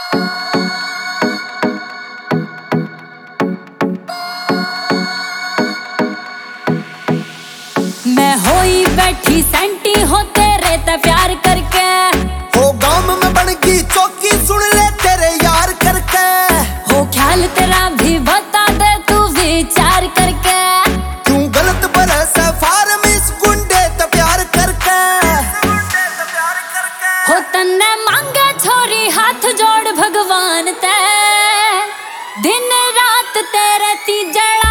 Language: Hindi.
मैं होई बैठी सेंटी हो तेरे ते प्यार करके, हो गांव में बन गई चौकी सुन ले तेरे यार करके, हो ख्याल तेरा भी बता दे तू विचार करके, क्यों गलत बरस फार्मिस गुंडे ते प्यार करके, हो तन्ने मांगे छोरी हाथ जोड़ भगवान ते, दिन रात तेरे ती जड़ा